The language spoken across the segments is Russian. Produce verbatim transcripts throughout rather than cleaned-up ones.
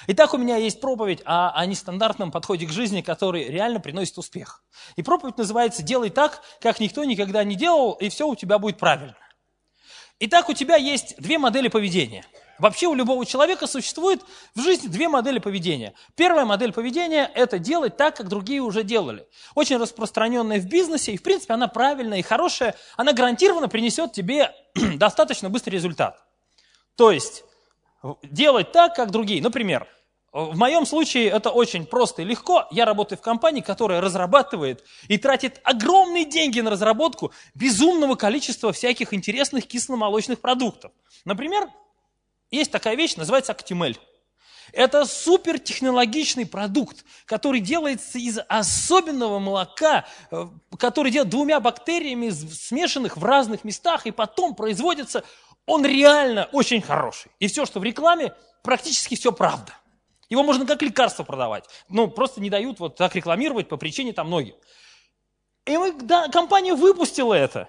Итак, у меня есть проповедь о, о нестандартном подходе к жизни, который реально приносит успех. И проповедь называется «Делай так, как никто никогда не делал, и все у тебя будет правильно». Итак, у тебя есть две модели поведения. Вообще у любого человека существует в жизни две модели поведения. Первая модель поведения – это делать так, как другие уже делали. Очень распространенная в бизнесе, и в принципе она правильная и хорошая, она гарантированно принесет тебе достаточно быстрый результат. То есть делать так, как другие. Например, в моем случае это очень просто и легко. Я работаю в компании, которая разрабатывает и тратит огромные деньги на разработку безумного количества всяких интересных кисломолочных продуктов. Например, есть такая вещь, называется Actimel. Это супертехнологичный продукт, который делается из особенного молока, который делает двумя бактериями, смешанных в разных местах, и потом производится. Он реально очень хороший. И все, что в рекламе, практически все правда. Его можно как лекарство продавать. Ну, просто не дают вот так рекламировать по причине там многих. И мы, да, компания выпустила это.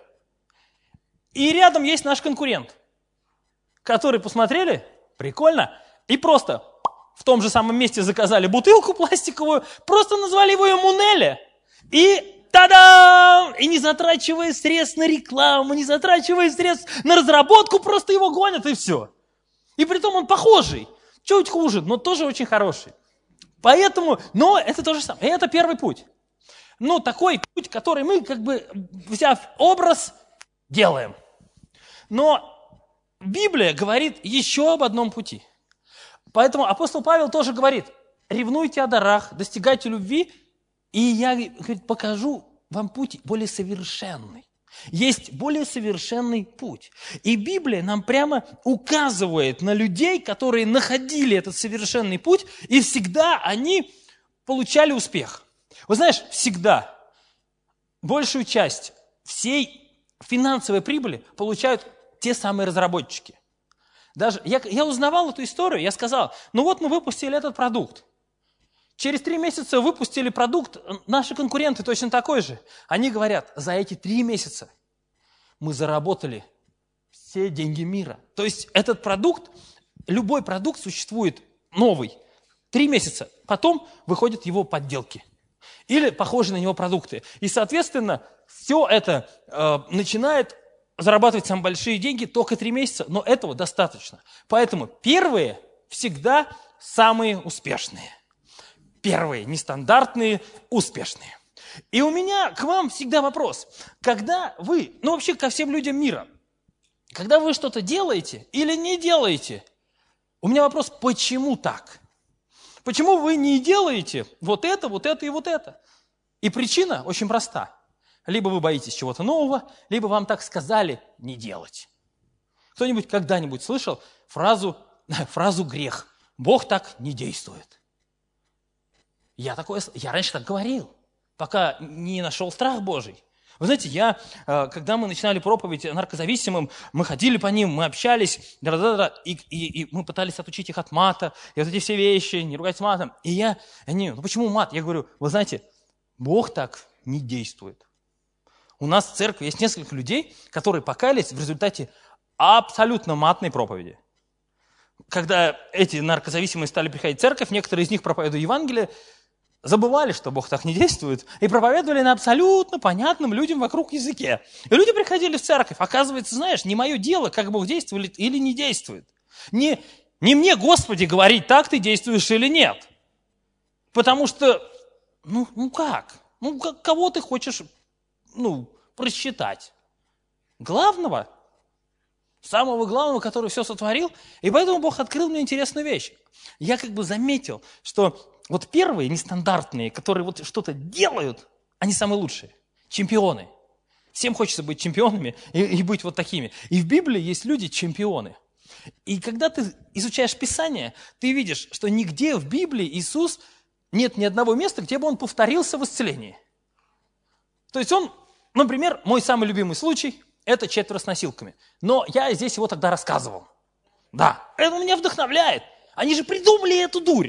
И рядом есть наш конкурент, который посмотрели, прикольно, и просто в том же самом месте заказали бутылку пластиковую, просто назвали его Эмунеле. И та-дам! И не затрачивая средств на рекламу, не затрачивая средств на разработку, просто его гонят, и все. И притом он похожий, чуть хуже, но тоже очень хороший. Поэтому, но это то же самое. И это первый путь. Ну, такой путь, который мы, как бы, взяв образ, делаем. Но Библия говорит еще об одном пути. Поэтому апостол Павел тоже говорит: ревнуйте о дарах, достигайте любви, и я, говорит, покажу вам путь более совершенный. Есть более совершенный путь. И Библия нам прямо указывает на людей, которые находили этот совершенный путь, и всегда они получали успех. Вы знаешь, всегда большую часть всей финансовой прибыли получают те самые разработчики. Даже я, я узнавал эту историю, я сказал: ну вот мы выпустили этот продукт. Через три месяца выпустили продукт, наши конкуренты точно такой же. Они говорят: за эти три месяца мы заработали все деньги мира. То есть этот продукт, любой продукт существует новый. Три месяца, потом выходят его подделки. Или похожие на него продукты. И, соответственно, все это э, начинает зарабатывать самые большие деньги только три месяца, но этого достаточно. Поэтому первые всегда самые успешные. Первые, нестандартные, успешные. И у меня к вам всегда вопрос. Когда вы, ну вообще ко всем людям мира, когда вы что-то делаете или не делаете, у меня вопрос: почему так? Почему вы не делаете вот это, вот это и вот это? И причина очень проста. Либо вы боитесь чего-то нового, либо вам так сказали не делать. Кто-нибудь когда-нибудь слышал фразу, фразу «грех»? Бог так не действует. Я, такое, я раньше так говорил, пока не нашел страх Божий. Вы знаете, я, когда мы начинали проповедь наркозависимым, мы ходили по ним, мы общались, и, и, и мы пытались отучить их от мата, и вот эти все вещи, не ругать матом. И я, они, ну почему мат? Я говорю: вы знаете, Бог так не действует. У нас в церкви есть несколько людей, которые покаялись в результате абсолютно матной проповеди. Когда эти наркозависимые стали приходить в церковь, некоторые из них, проповедуя Евангелие, забывали, что Бог так не действует, и проповедовали на абсолютно понятном людям вокруг языке. И люди приходили в церковь. Оказывается, знаешь, не мое дело, как Бог действует или не действует. Не, не мне, Господи, говорить, так ты действуешь или нет. Потому что, ну, ну как? Ну, как, кого ты хочешь, ну, просчитать? Главного? Самого главного, который все сотворил. И поэтому Бог открыл мне интересную вещь. Я как бы заметил, что вот первые нестандартные, которые вот что-то делают, они самые лучшие. Чемпионы. Всем хочется быть чемпионами и, и быть вот такими. И в Библии есть люди-чемпионы. И когда ты изучаешь Писание, ты видишь, что нигде в Библии Иисус нет ни одного места, где бы он повторился в исцелении. То есть он, например, мой самый любимый случай – это четверо с носилками. Но я здесь его тогда рассказывал. Да, это меня вдохновляет. Они же придумали эту дурь.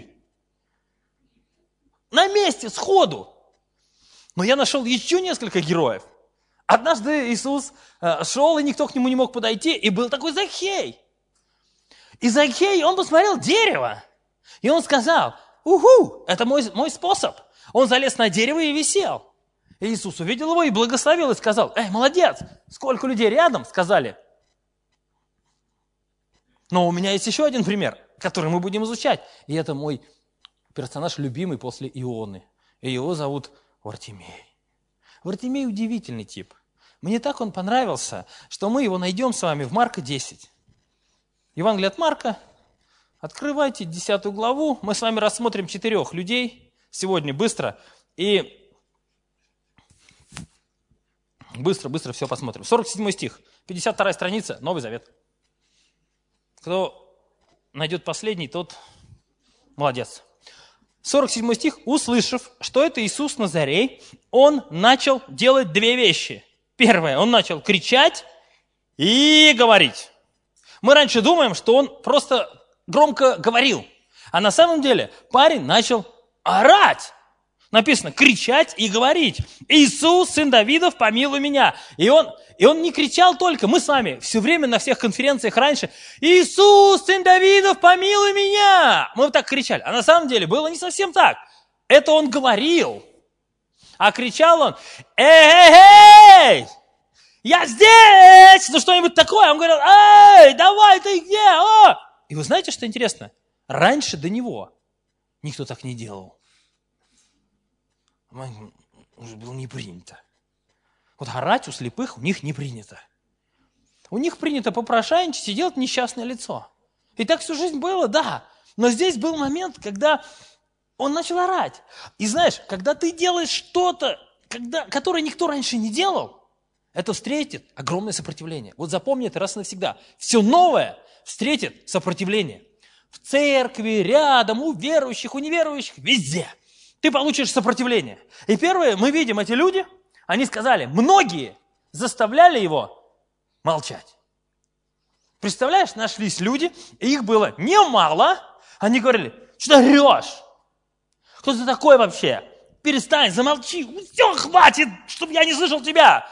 На месте, сходу. Но я нашел еще несколько героев. Однажды Иисус э, шел, и никто к нему не мог подойти, и был такой Закхей. И Закхей, он посмотрел дерево. И он сказал, уху, это мой, мой способ. Он залез на дерево и висел. И Иисус увидел его и благословил, и сказал, эй, молодец, сколько людей рядом, сказали. Но у меня есть еще один пример, который мы будем изучать. И это мой персонаж любимый после Ионы. И его зовут Вартимей. Вартимей удивительный тип. Мне так он понравился, что мы его найдем с вами в Марка десять. Евангелие от Марка. Открывайте десятую главу. Мы с вами рассмотрим четырех людей сегодня быстро. И быстро-быстро все посмотрим. сорок седьмой стих, пятьдесят вторая страница, Новый Завет. Кто найдет последний, тот молодец. сорок седьмой стих. «Услышав, что это Иисус Назарей, он начал делать две вещи. Первое, он начал кричать и говорить». Мы раньше думаем, что он просто громко говорил, а на самом деле парень начал орать. Написано, кричать и говорить. «Иисус, сын Давидов, помилуй меня». И он, и он не кричал только. Мы с вами все время на всех конференциях раньше «Иисус, сын Давидов, помилуй меня». Мы вот так кричали. А на самом деле было не совсем так. Это он говорил. А кричал он «Эй-эй-эй! Я здесь!» Ну что-нибудь такое. Он говорил «Эй, давай, ты где? О!» И вы знаете, что интересно? Раньше до него никто так не делал. Уже было не принято. Вот орать у слепых у них не принято. У них принято попрошайничать и делать несчастное лицо. И так всю жизнь было, да. Но здесь был момент, когда он начал орать. И знаешь, когда ты делаешь что-то, когда, которое никто раньше не делал, это встретит огромное сопротивление. Вот запомни это раз и навсегда. Все новое встретит сопротивление. В церкви, рядом, у верующих, у неверующих, везде. Ты получишь сопротивление. И первое, мы видим эти люди, они сказали, многие заставляли его молчать. Представляешь, нашлись люди, и их было немало. Они говорили, что ты орешь? Кто ты такой вообще? Перестань, замолчи. Все, хватит, чтобы я не слышал тебя.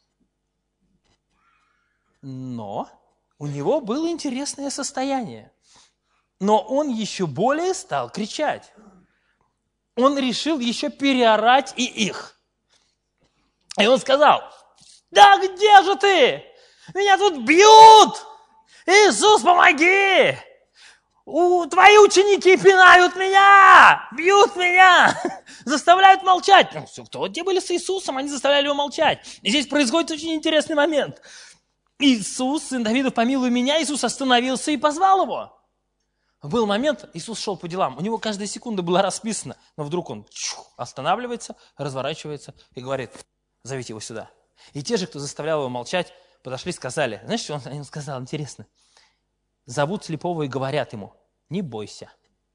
Но у него было интересное состояние. Но он еще более стал кричать. Он решил еще переорать и их. И он сказал, да где же ты? Меня тут бьют! Иисус, помоги! У, твои ученики пинают меня! Бьют меня! Заставляют молчать. Ну, все, кто те были с Иисусом, они заставляли его молчать. И здесь происходит очень интересный момент. Иисус, сын Давидов, помилуй меня. Иисус остановился и позвал его. Был момент, Иисус шел по делам, у него каждая секунда была расписана, но вдруг он чух, останавливается, разворачивается и говорит, зовите его сюда. И те же, кто заставлял его молчать, подошли и сказали, знаешь, что он, он сказал, интересно, зовут слепого и говорят ему, не бойся.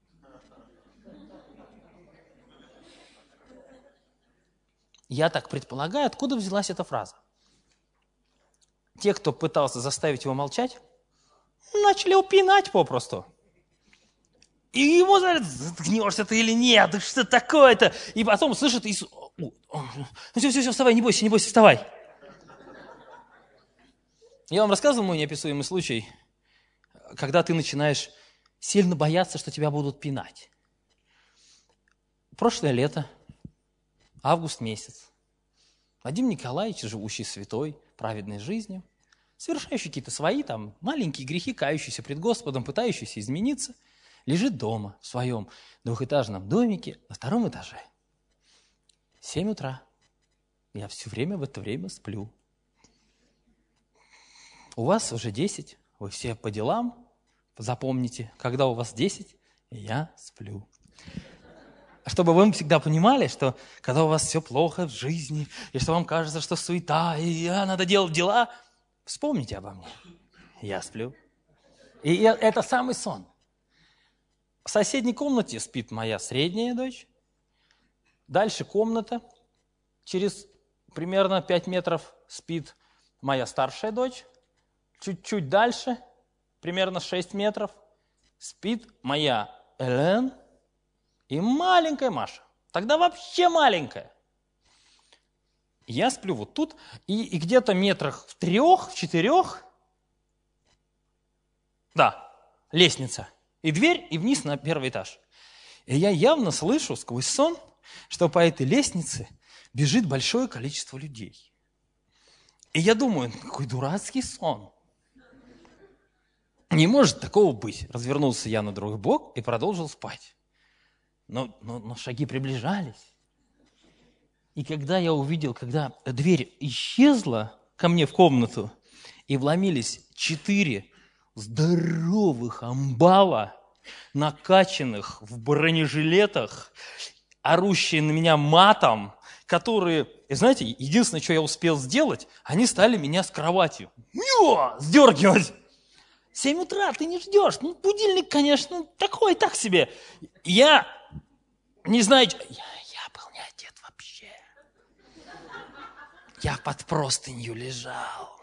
Я так предполагаю, откуда взялась эта фраза. Те, кто пытался заставить его молчать, начали упинать попросту. И ему говорят, заткнешься ты или нет, да что такое-то? И потом слышит Иисус, ну все, все, все, вставай, не бойся, не бойся, вставай. Я вам рассказывал мой неописуемый случай, когда ты начинаешь сильно бояться, что тебя будут пинать. Прошлое лето, август месяц, Вадим Николаевич, живущий святой, праведной жизнью, совершающий какие-то свои там маленькие грехи, кающийся пред Господом, пытающийся измениться, лежит дома в своем двухэтажном домике на втором этаже. Семь утра. Я все время в это время сплю. У вас уже десять, вы все по делам. Запомните, когда у вас десять, я сплю. Чтобы вы всегда понимали, что когда у вас все плохо в жизни, и что вам кажется, что суета, и а, надо делать дела, вспомните обо мне. Я сплю. И это самый сон. В соседней комнате спит моя средняя дочь. Дальше комната. Через примерно пять метров спит моя старшая дочь. Чуть-чуть дальше, примерно шесть метров, спит моя Элен и маленькая Маша. Тогда вообще маленькая. Я сплю вот тут, и, и где-то метрах в трех, в четырех, да, лестница. И дверь, и вниз на первый этаж. И я явно слышу сквозь сон, что по этой лестнице бежит большое количество людей. И я думаю, какой дурацкий сон. Не может такого быть. Развернулся я на другой бок и продолжил спать. Но, но, но шаги приближались. И когда я увидел, когда дверь исчезла ко мне в комнату, и вломились четыре здоровых амбала, накачанных в бронежилетах, орущие на меня матом, которые, и знаете, единственное, что я успел сделать, они стали меня с кроватью Нё! сдергивать. Семь утра, ты не ждешь. Ну, будильник, конечно, такой, так себе. Я не знаю, я, я был не одет вообще. Я под простынью лежал.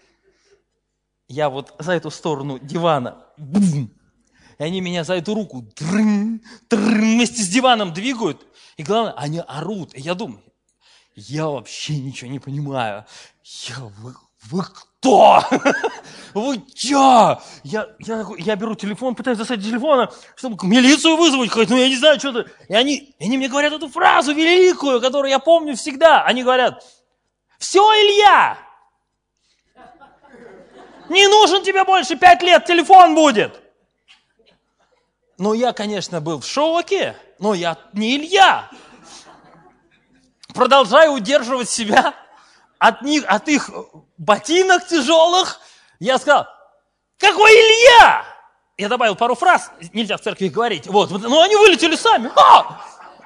Я вот за эту сторону дивана, бум, и они меня за эту руку дрын, дрын, вместе с диваном двигают. И главное, они орут. И я думаю, я вообще ничего не понимаю. Я, вы, вы кто? Вы чё? Я, я, я беру телефон, пытаюсь достать телефона, чтобы милицию вызвать, хоть, ну я не знаю, что-то. И они, и они мне говорят эту фразу великую, которую я помню всегда. Они говорят, все, Илья, не нужен тебе больше пять лет, телефон будет. Ну, я, конечно, был в шоке, но я не Илья. Продолжаю удерживать себя от них, от их ботинок тяжелых. Я сказал, какой Илья? Я добавил пару фраз, нельзя в церкви говорить. Вот, ну они вылетели сами. А!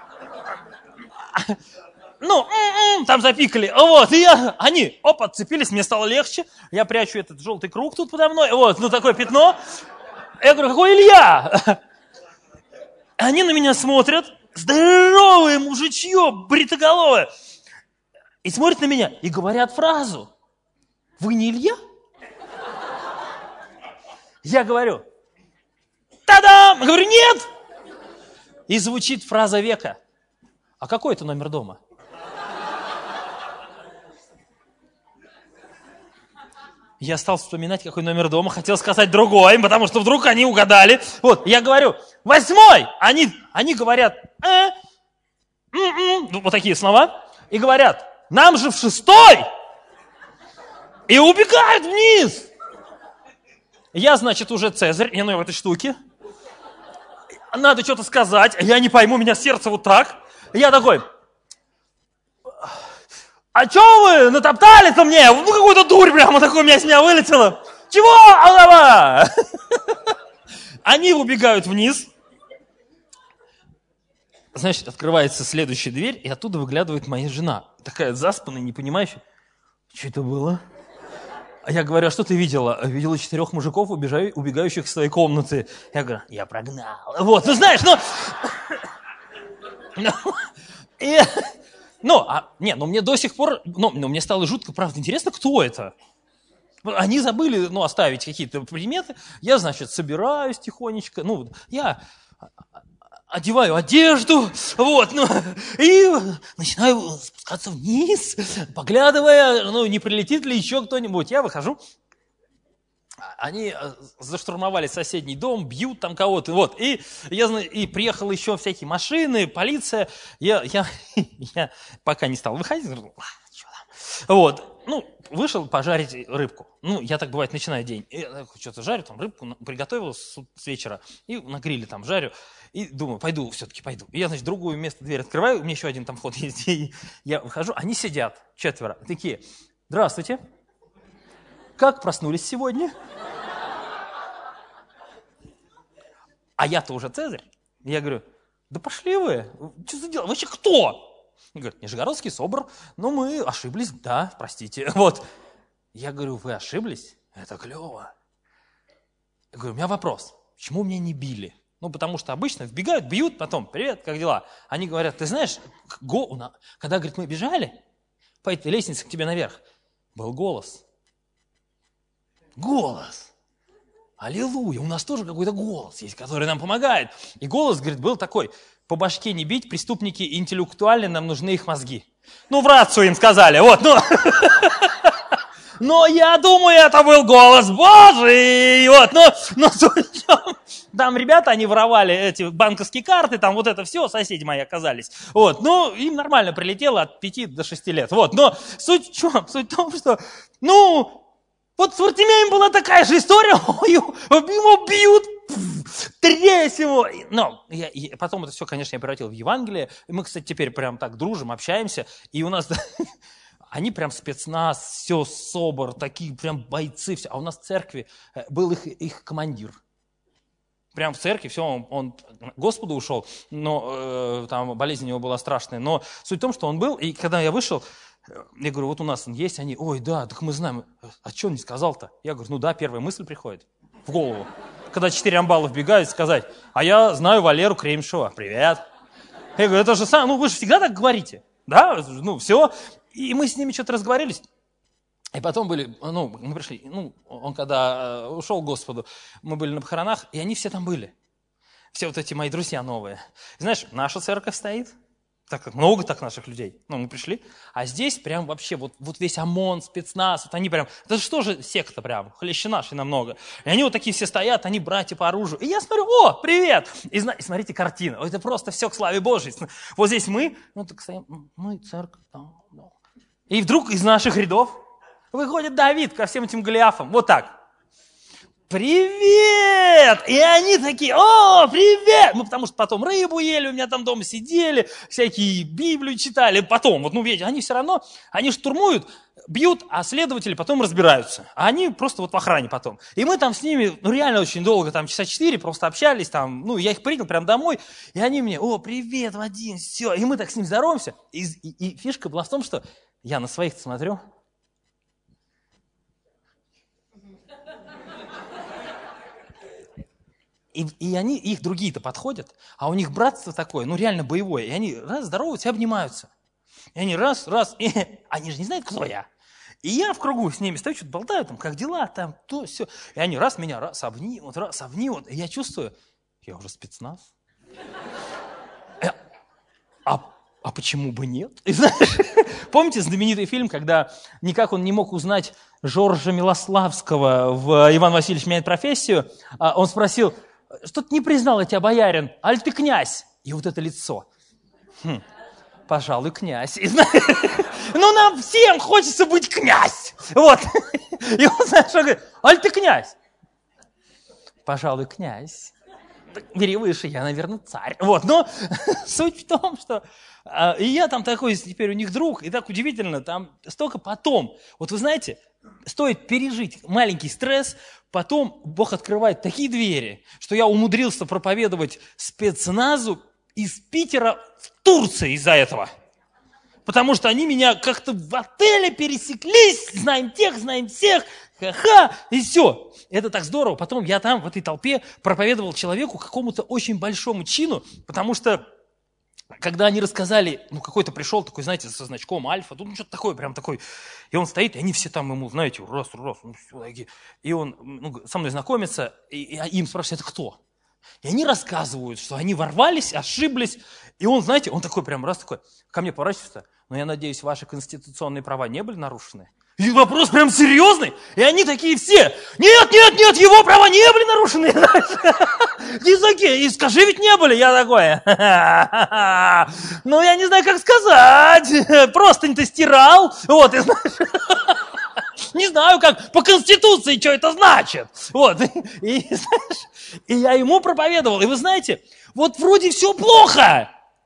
Ну, м-м, там запикали. Вот, и я, они, оп, отцепились, мне стало легче. Я прячу этот желтый круг тут подо мной. Вот, ну такое пятно. Я говорю, какой Илья? Они на меня смотрят, здоровые мужичье, бритоголовые, и смотрят на меня и говорят фразу. Вы не Илья? Я говорю, та-дам! Я говорю, нет! И звучит фраза века. А какой это номер дома? Я стал вспоминать, какой номер дома, хотел сказать другой, потому что вдруг они угадали. Вот, я говорю, восьмой! Они, они говорят, э, м-м, вот такие слова, и говорят, нам же в шестой! И убегают вниз! Я, значит, уже Цезарь, я ну в этой штуке. Надо что-то сказать, я не пойму, у меня сердце вот так. Я такой... А что вы натоптали-то мне? Ну, какую-то дурь прямо такую у меня с меня вылетела. Чего? Алава! Они убегают вниз. Значит, открывается следующая дверь, и оттуда выглядывает моя жена. Такая заспанная, не понимающая. Что это было? А я говорю, а что ты видела? Видела четырех мужиков, убежаю, убегающих из своей комнаты. Я говорю, я прогнал. Вот, ну знаешь, ну... И... Ну, а, не, ну мне до сих пор, ну, ну, мне стало жутко, правда, интересно, кто это. Они забыли, ну, оставить какие-то приметы. Я, значит, собираюсь тихонечко, ну, я одеваю одежду, вот, ну, и начинаю спускаться вниз, поглядывая, ну, не прилетит ли еще кто-нибудь. Я выхожу. Они заштурмовали соседний дом, бьют там кого-то, вот, и, я, и приехали еще всякие машины, полиция, я, я, я пока не стал выходить, говорю, что там, вот, ну, вышел пожарить рыбку, ну, я так, бывает, начинаю день, что-то жарю, там, рыбку приготовил с, с вечера, и на гриле там жарю, и думаю, пойду, все-таки пойду, и я, значит, другое место, дверь открываю, у меня еще один там вход есть, и я выхожу, они сидят, четверо, такие, здравствуйте. Как проснулись сегодня? А я-то уже Цезарь. Я говорю, да пошли вы, что за дело, вы вообще кто? Они говорят, Нижегородский собор, но мы ошиблись, да, простите. Вот. Я говорю, вы ошиблись? Это клево. Я говорю, у меня вопрос, почему меня не били? Ну, потому что обычно вбегают, бьют, потом, привет, как дела? Они говорят, ты знаешь, го... когда, говорит, мы бежали по этой лестнице к тебе наверх, был голос. Голос. Аллилуйя, у нас тоже какой-то голос есть, который нам помогает. И голос, говорит, был такой, по башке не бить, преступники интеллектуальны, нам нужны их мозги. Ну, в рацию им сказали, вот, ну. Но я думаю, это был голос Божий, вот, ну, ну, Там ребята, они воровали эти банковские карты, там вот это все, соседи мои оказались. Вот, ну, им нормально прилетело от пяти до шести лет. Вот, но суть в чем? Суть в том, что, ну, вот с Вартимеем была такая же история, его бьют, трясь его. Но я, я, потом это все, конечно, я превратил в Евангелие. И мы, кстати, теперь прям так дружим, общаемся. И у нас, они прям спецназ, все, СОБР, такие прям бойцы. Все. А у нас в церкви был их, их командир. Прям в церкви, все, он, он к Господу ушел, но э, там болезнь у него была страшная. Но суть в том, что он был, и когда я вышел, я говорю, вот у нас он есть, они, ой, да, так мы знаем. А что он не сказал-то? Я говорю, ну да, первая мысль приходит в голову. Когда четыре амбала вбегают, сказать, а я знаю Валеру Кремшева, привет. Я говорю, это же сам, ну вы же всегда так говорите, да, ну все. И мы с ними что-то разговорились. И потом были, ну, мы пришли, ну, он когда ушел к Господу, мы были на похоронах, и они все там были. Все вот эти мои друзья новые. И знаешь, наша церковь стоит, так как много так наших людей. Ну, мы пришли, а здесь прям вообще вот, вот весь ОМОН, спецназ, вот они прям, это что же секта прям, хлеще нашей намного. И они вот такие все стоят, они братья по оружию. И я смотрю, о, привет! И, и смотрите картину, это просто все к славе Божьей. Вот здесь мы, ну так стоим, мы церковь, да, да. И вдруг из наших рядов выходит Давид ко всем этим Голиафам, вот так. Привет! И они такие, о, привет! Ну, потому что потом рыбу ели, у меня там дома сидели, всякие Библию читали. Потом, вот, ну, видите, они все равно, они штурмуют, бьют, а следователи потом разбираются. А они просто вот в охране потом. И мы там с ними, ну, реально очень долго, там, часа четыре просто общались, там, ну, я их принял прям домой, и они мне, о, привет, Вадим, все. И мы так с ним здороваемся. И, и, и фишка была в том, что я на своих смотрю, И, и они, их другие-то подходят, а у них братство такое, ну реально боевое, и они раз здороваются и обнимаются. И они раз, раз, и они же не знают, кто я. И я в кругу с ними стою, что-то болтаю, там, как дела, там, то, все. И они раз меня, раз обнимут, раз обнимут, и я чувствую, я уже спецназ. А, а почему бы нет? И знаешь, помните знаменитый фильм, когда никак он не мог узнать Жоржа Милославского в «Иван Васильевич меняет профессию», он спросил, что-то не признал я тебя, боярин, аль ты князь? И вот это лицо. Хм, пожалуй, князь. И, знаешь, ну, нам всем хочется быть князь. Вот. И он, знаешь, что говорит, аль ты князь? Пожалуй, князь. Бери выше, я, наверное, царь. Вот, но суть в том, что э, и я там такой теперь у них друг, и так удивительно, там столько потом. Вот вы знаете, стоит пережить маленький стресс, потом Бог открывает такие двери, что я умудрился проповедовать спецназу из Питера в Турции из-за этого. Потому что они меня как-то в отеле пересеклись, знаем тех, знаем всех, ха-ха, и все. Это так здорово. Потом я там в этой толпе проповедовал человеку какому-то очень большому чину, потому что когда они рассказали, ну какой-то пришел такой, знаете, со значком Альфа, ну что-то такое, прям такой, и он стоит, и они все там ему, знаете, раз, раз, ну, все такие, и он ну, со мной знакомится, и, и им спрашивают, это кто? И они рассказывают, что они ворвались, ошиблись, и он, знаете, он такой прям раз такой, ко мне поворачивается, но я надеюсь, ваши конституционные права не были нарушены? И вопрос прям серьезный, и они такие все, нет, нет, нет, его права не были нарушены, языки, и скажи, ведь не были, я такой, ну я не знаю, как сказать, просто-то стирал, вот, и знаешь... Не знаю, как по Конституции, что это значит. Вот. И, и, знаешь, и я ему проповедовал. И вы знаете, вот вроде все плохо.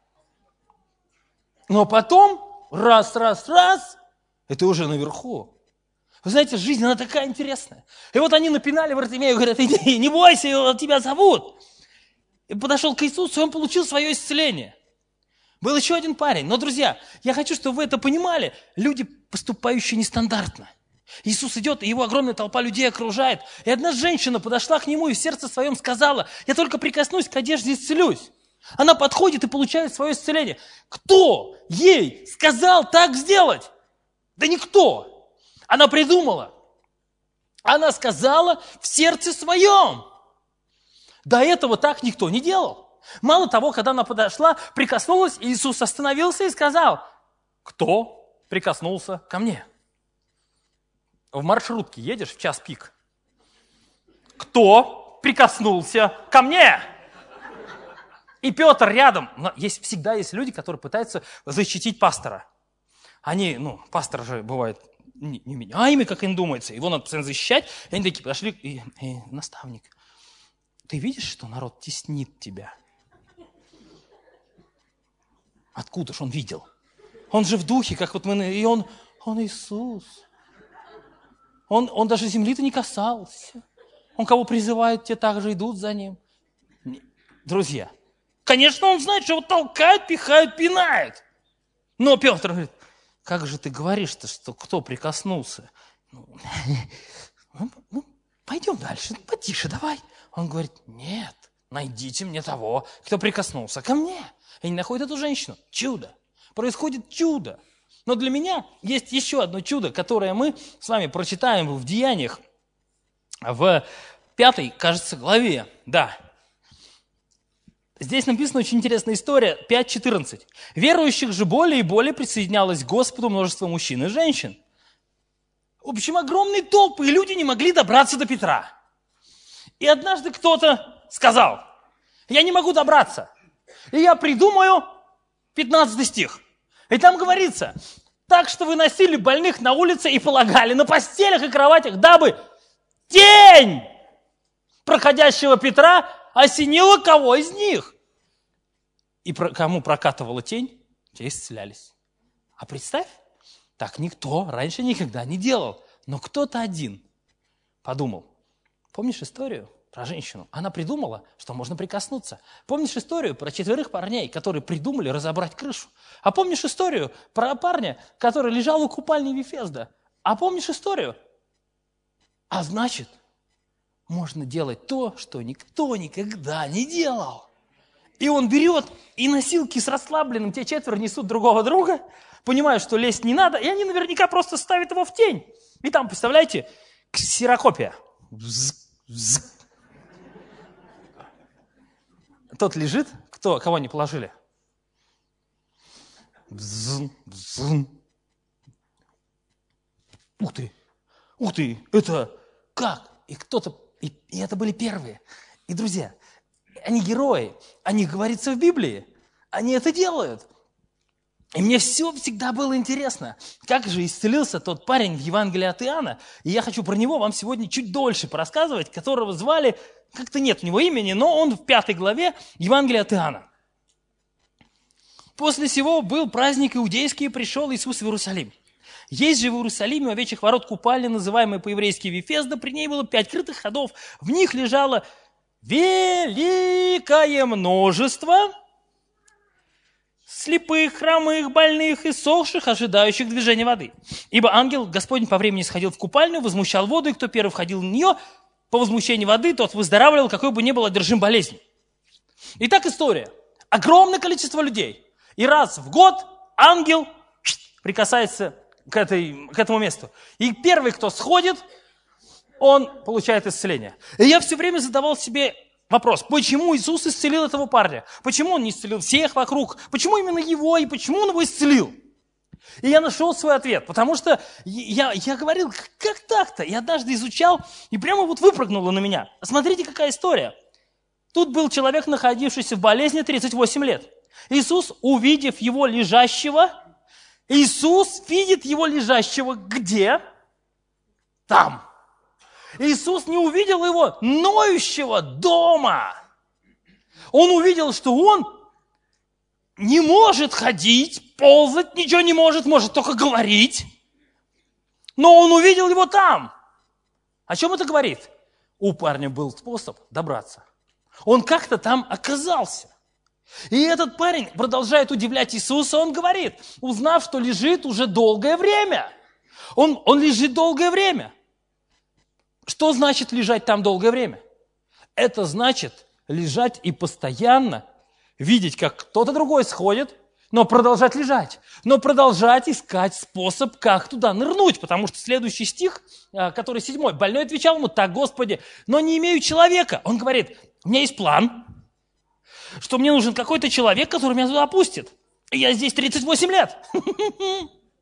Но потом, раз, раз, раз, это уже наверху. Вы знаете, жизнь, она такая интересная. И вот они напинали Вартимея и говорят, иди, не бойся, тебя зовут. И подошел к Иисусу, и он получил свое исцеление. Был еще один парень. Но, друзья, я хочу, чтобы вы это понимали. Люди, поступающие нестандартно. Иисус идет, и его огромная толпа людей окружает. И одна женщина подошла к нему и в сердце своем сказала, я только прикоснусь к одежде и исцелюсь. Она подходит и получает свое исцеление. Кто ей сказал так сделать? Да никто. Она придумала. Она сказала в сердце своем. До этого так никто не делал. Мало того, когда она подошла, прикоснулась, Иисус остановился и сказал, кто прикоснулся ко мне? В маршрутке едешь в час пик. Кто прикоснулся ко мне? И Петр рядом. Но есть, всегда есть люди, которые пытаются защитить пастора. Они, ну, пастор же бывает неменяемый, как им думается. Его надо постоянно защищать. И они такие подошли, и, и, наставник, ты видишь, что народ теснит тебя? Откуда ж он видел? Он же в духе, как вот мы, и он, он Иисус. Он, он даже земли-то не касался. Он кого призывает, те также идут за ним. Друзья, конечно, он знает, что его толкают, пихают, пинают. Но Петр говорит, как же ты говоришь-то, что кто прикоснулся? Ну, ну, пойдем дальше, потише давай. Он говорит, нет, найдите мне того, кто прикоснулся ко мне. И они находят эту женщину. Чудо. Происходит чудо. Но для меня есть еще одно чудо, которое мы с вами прочитаем в Деяниях, в пятой, кажется, главе. Да. Здесь написана очень интересная история, пять четырнадцать. Верующих же более и более присоединялось к Господу множество мужчин и женщин. В общем, огромные толпы, и люди не могли добраться до Петра. И однажды кто-то сказал, я не могу добраться, и я придумаю пятнадцатый стих. И там говорится, так что вы носили больных на улице и полагали на постелях и кроватях, дабы тень проходящего Петра осенила кого из них. И про, кому прокатывала тень, те исцелялись. А представь, так никто раньше никогда не делал. Но кто-то один подумал. Помнишь историю про женщину? Она придумала, что можно прикоснуться. Помнишь историю про четверых парней, которые придумали разобрать крышу? А помнишь историю про парня, который лежал у купальни Вифезда? А помнишь историю? А значит, можно делать то, что никто никогда не делал. И он берет и носилки с расслабленным, те четверо несут другого друга, понимают, что лезть не надо, и они наверняка просто ставят его в тень. И там, представляете, ксерокопия. Тот лежит, кто, кого они положили? Ух ты, ух ты, это как? И кто-то, и, и это были первые. И, друзья, они герои, о них говорится в Библии, они это делают. И мне все всегда было интересно, как же исцелился тот парень в Евангелии от Иоанна. И я хочу про него вам сегодня чуть дольше порассказывать, которого звали, как-то нет у него имени, но он в пятой главе Евангелия от Иоанна. После сего был праздник иудейский, и пришел Иисус в Иерусалим. Есть же в Иерусалиме у овечьих ворот купальня, называемая по-еврейски Вифезда, при ней было пять крытых ходов, в них лежало великое множество слепых, хромых, больных и сохших, ожидающих движения воды. Ибо ангел Господень по времени сходил в купальню, возмущал воду, и кто первый входил в нее, по возмущению воды, тот выздоравливал, какой бы ни был одержим болезнью. Итак, история. Огромное количество людей. И раз в год ангел прикасается к, этой, к этому месту. И первый, кто сходит, он получает исцеление. И я все время задавал себе вопрос, почему Иисус исцелил этого парня? Почему он не исцелил всех вокруг? Почему именно его? И почему он его исцелил? И я нашел свой ответ, потому что я, я говорил, как так-то? И однажды изучал, и прямо вот выпрыгнуло на меня. Смотрите, какая история. Тут был человек, находившийся в болезни тридцать восемь лет. Иисус, увидев его лежащего, Иисус видит его лежащего где? Там. Иисус не увидел его ноющего дома. Он увидел, что он не может ходить, ползать, ничего не может, может только говорить. Но он увидел его там. О чем это говорит? У парня был способ добраться. Он как-то там оказался. И этот парень продолжает удивлять Иисуса, он говорит, узнав, что лежит уже долгое время. Он, он лежит долгое время. Что значит лежать там долгое время? Это значит лежать и постоянно видеть, как кто-то другой сходит, но продолжать лежать, но продолжать искать способ, как туда нырнуть, потому что следующий стих, который седьмой, больной отвечал ему, так, Господи, но не имею человека. Он говорит, у меня есть план, что мне нужен какой-то человек, который меня туда опустит. И я здесь тридцать восемь лет.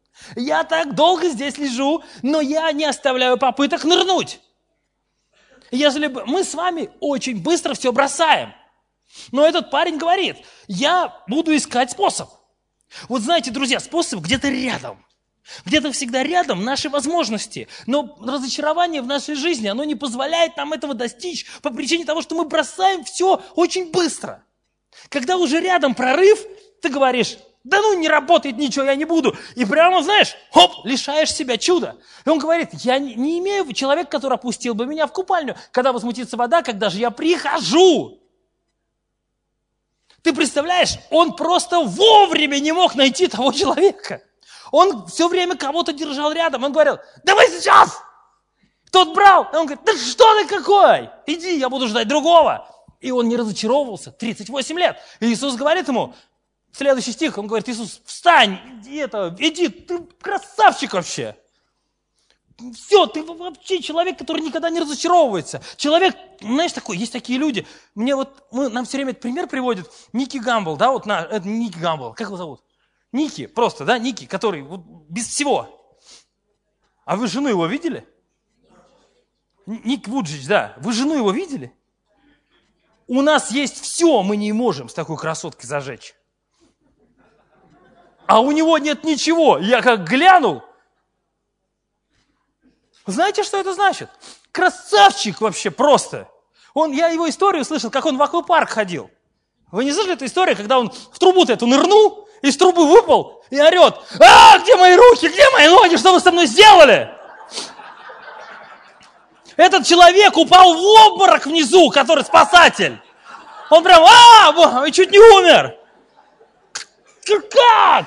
Я так долго здесь лежу, но я не оставляю попыток нырнуть. если бы мы с вами очень быстро все бросаем. Но этот парень говорит, я буду искать способ. Вот знаете, друзья, способ где-то рядом. Где-то всегда рядом наши возможности. Но разочарование в нашей жизни, оно не позволяет нам этого достичь по причине того, что мы бросаем все очень быстро. Когда уже рядом прорыв, ты говоришь, да ну не работает ничего, я не буду. И прямо, знаешь, хоп, лишаешь себя чуда. И он говорит, я не, не имею человека, который опустил бы меня в купальню, когда возмутится вода, когда же я прихожу. Ты представляешь, он просто вовремя не мог найти того человека. Он все время кого-то держал рядом. Он говорил, давай сейчас. Тот брал. И он говорит, да что ты какой? Иди, я буду ждать другого. И он не разочаровывался. тридцать восемь лет. И Иисус говорит ему, следующий стих, он говорит, Иисус, встань, иди, это, иди, ты красавчик вообще. Все, ты вообще человек, который никогда не разочаровывается. Человек, знаешь, такой, есть такие люди. Мне вот, мы, нам все время этот пример приводит. Ники Гамбл, да, вот, на, это Ники Гамбл, как его зовут? Ники, просто, да, Ники, который вот, без всего. А вы жену его видели? Ник Вуджич, да. Вы жену его видели? У нас есть все, мы не можем с такой красоткой зажечь. А у него нет ничего. Я как глянул. Знаете, что это значит? Красавчик вообще просто. Он, я его историю слышал, как он в аквапарк ходил. Вы не слышали эту историю, когда он в трубу-то эту нырнул, из трубы выпал и орет, а, где мои руки, где мои ноги, что вы со мной сделали? Этот человек упал в обморок внизу, который спасатель. Он прям, а, чуть не умер. Как?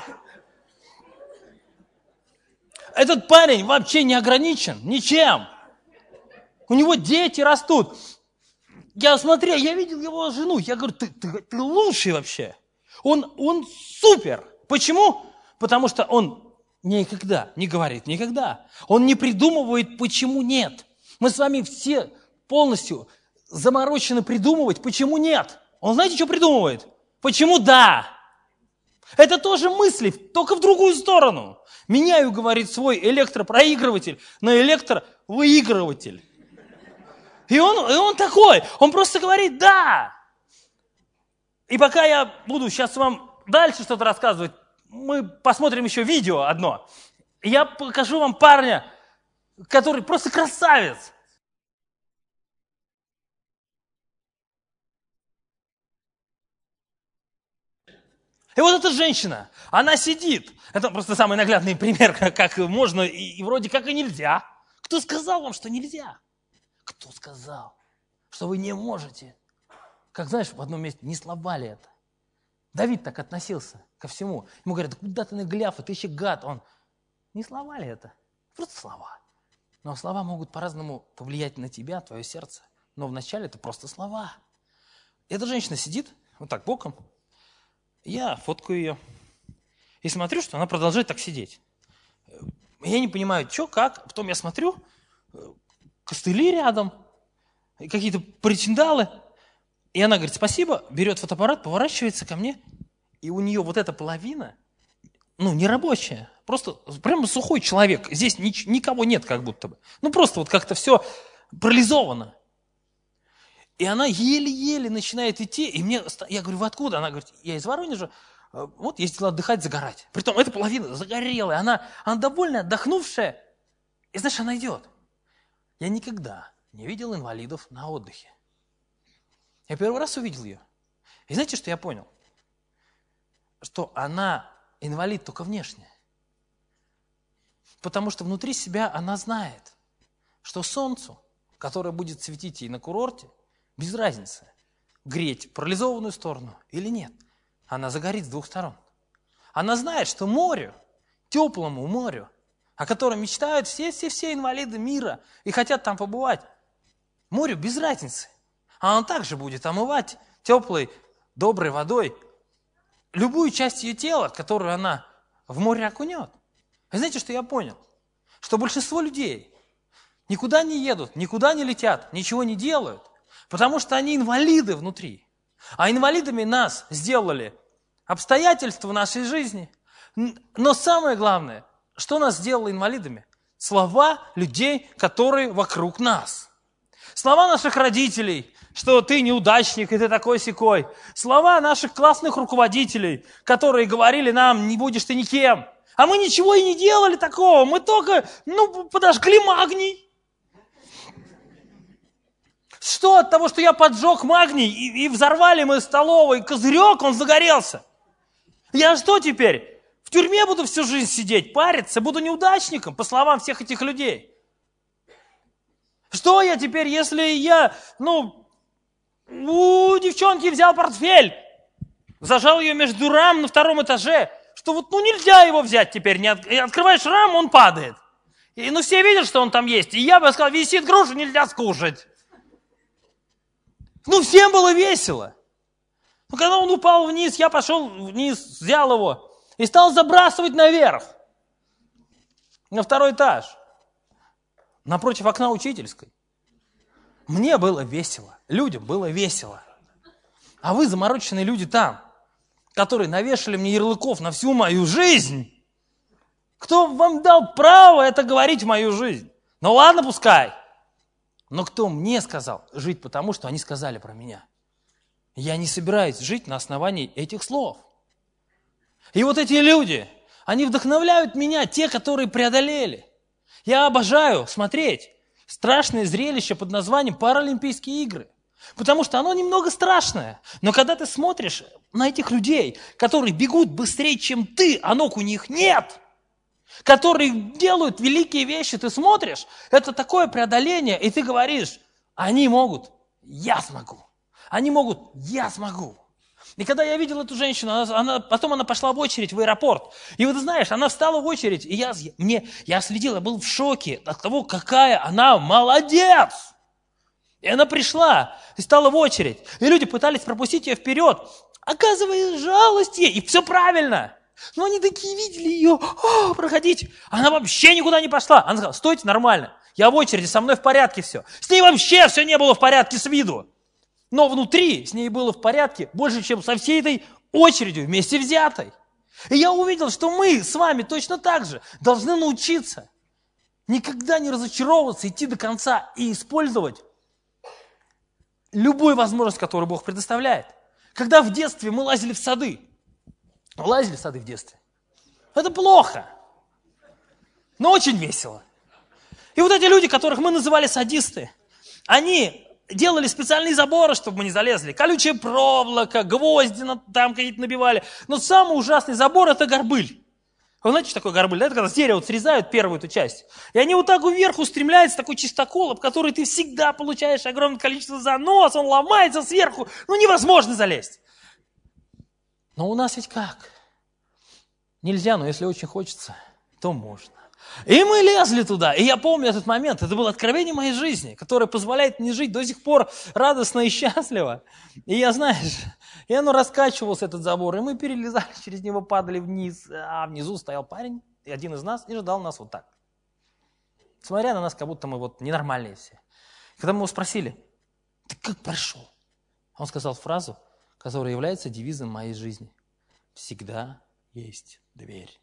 Этот парень вообще не ограничен ничем. У него дети растут. Я смотрел, я видел его жену. Я говорю, ты, ты, ты лучший вообще. Он, он супер. Почему? Потому что он никогда не говорит никогда. Он не придумывает, почему нет. Мы с вами все полностью заморочены придумывать, почему нет. Он знаете, что придумывает? Почему да? Это тоже мысли, только в другую сторону. Меняю, говорит, свой электропроигрыватель на электровыигрыватель. И он, и он такой, он просто говорит «да». И пока я буду сейчас вам дальше что-то рассказывать, мы посмотрим еще видео одно. Я покажу вам парня, который просто красавец. И вот эта женщина, она сидит. Это просто самый наглядный пример, как, как можно и, и вроде как и нельзя. Кто сказал вам, что нельзя? Кто сказал, что вы не можете? Как знаешь, в одном месте, не слова ли это? Давид так относился ко всему. Ему говорят, да куда ты нагляв, ты еще гад. Он, не слова ли это? Просто слова. Но слова могут по-разному повлиять на тебя, твое сердце. Но вначале это просто слова. И эта женщина сидит вот так боком. Я фоткаю ее и смотрю, что она продолжает так сидеть. Я не понимаю, что, как. Потом я смотрю, костыли рядом, какие-то причиндалы. И она говорит, спасибо, берет фотоаппарат, поворачивается ко мне. И у нее вот эта половина, ну, не рабочая. Просто прямо сухой человек. Здесь ни, никого нет как будто бы. Ну, просто вот как-то все парализовано. И она еле-еле начинает идти, и мне, я говорю, вы откуда? Она говорит, я из Воронежа, вот ездила отдыхать, загорать. Притом эта половина загорелая, она, она довольно отдохнувшая. И знаешь, она идет. Я никогда не видел инвалидов на отдыхе. Я первый раз увидел ее. И знаете, что я понял? Что она инвалид только внешне. Потому что внутри себя она знает, что солнцу, которое будет светить ей на курорте, без разницы, греть парализованную сторону или нет. Она загорит с двух сторон. Она знает, что морю, теплому морю, о котором мечтают все-все-все инвалиды мира и хотят там побывать, морю без разницы. А он также будет омывать теплой, доброй водой любую часть ее тела, которую она в море окунет. И знаете, что я понял? Что большинство людей никуда не едут, никуда не летят, ничего не делают, потому что они инвалиды внутри. А инвалидами нас сделали обстоятельства в нашей жизни. Но самое главное, что нас сделало инвалидами? Слова людей, которые вокруг нас. Слова наших родителей, что ты неудачник, и ты такой-сякой. Слова наших классных руководителей, которые говорили нам, не будешь ты никем. А мы ничего и не делали такого, мы только, ну, подожгли магний. Что от того, что я поджег магний, и, и взорвали мы столовый козырек, он загорелся? Я что теперь? В тюрьме буду всю жизнь сидеть, париться, буду неудачником, по словам всех этих людей. Что я теперь, если я, ну, у девчонки взял портфель, зажал ее между рам на втором этаже, что вот, ну, нельзя его взять теперь, не от, открываешь раму, он падает. И, ну, все видят, что он там есть, и я бы сказал, висит груша, нельзя скушать. Ну, всем было весело. Но когда он упал вниз, я пошел вниз, взял его и стал забрасывать наверх, на второй этаж, напротив окна учительской. Мне было весело, людям было весело. А вы, замороченные люди там, которые навешали мне ярлыков на всю мою жизнь, кто вам дал право это говорить в мою жизнь? Ну ладно, пускай. Но кто мне сказал жить потому, что они сказали про меня? Я не собираюсь жить на основании этих слов. И вот эти люди, они вдохновляют меня, те, которые преодолели. Я обожаю смотреть страшное зрелище под названием Паралимпийские игры. Потому что оно немного страшное. Но когда ты смотришь на этих людей, которые бегут быстрее, чем ты, а ног у них нет, которые делают великие вещи, ты смотришь, это такое преодоление, и ты говоришь, они могут, я смогу. Они могут, я смогу. И когда я видел эту женщину, она, она, потом она пошла в очередь в аэропорт. И вот знаешь, она встала в очередь, и я, мне, я следил, я был в шоке от того, какая она молодец. И она пришла и стала в очередь. И люди пытались пропустить ее вперед, оказывая жалость ей, и все правильно. Но они такие видели ее, о, проходить. Она вообще никуда не пошла. Она сказала, стойте нормально, я в очереди, со мной в порядке все. С ней вообще все не было в порядке с виду. Но внутри с ней было в порядке больше, чем со всей этой очередью вместе взятой. И я увидел, что мы с вами точно так же должны научиться никогда не разочаровываться, идти до конца и использовать любую возможность, которую Бог предоставляет. Когда в детстве мы лазили в сады, лазили в сады в детстве, это плохо, но очень весело. И вот эти люди, которых мы называли садисты, они делали специальные заборы, чтобы мы не залезли. Колючая проволока, гвозди там какие-то набивали. Но самый ужасный забор – это горбыль. Вы знаете, что такое горбыль? Это когда с дерева вот срезают первую эту часть. И они вот так вверх устремляются, такой чистокол, об который ты всегда получаешь огромное количество занос, он ломается сверху. Ну, невозможно залезть. Но у нас ведь как? Нельзя, но если очень хочется, то можно. И мы лезли туда. И я помню этот момент. Это было откровение моей жизни, которое позволяет мне жить до сих пор радостно и счастливо. И я, знаешь, и оно раскачивался, этот забор. И мы перелезали через него, падали вниз. А внизу стоял парень, и один из нас, и ждал нас вот так. Смотря на нас, как будто мы вот ненормальные все. Когда мы его спросили, ты как прошел? Он сказал фразу, которая является девизом моей жизни. Всегда есть дверь.